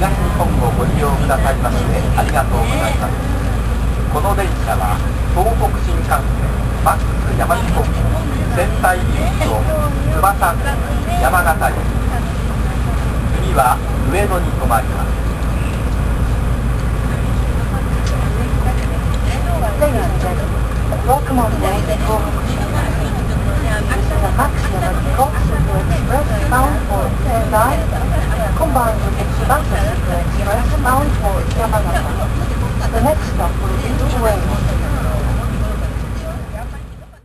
東日本をご利用くださいましてありがとうございます。この電車は東北新幹線マックス山地本線仙台行きと翼山形行き、次は上野に停まります。 Ladies and gentlemen, welcome on board the Tohoku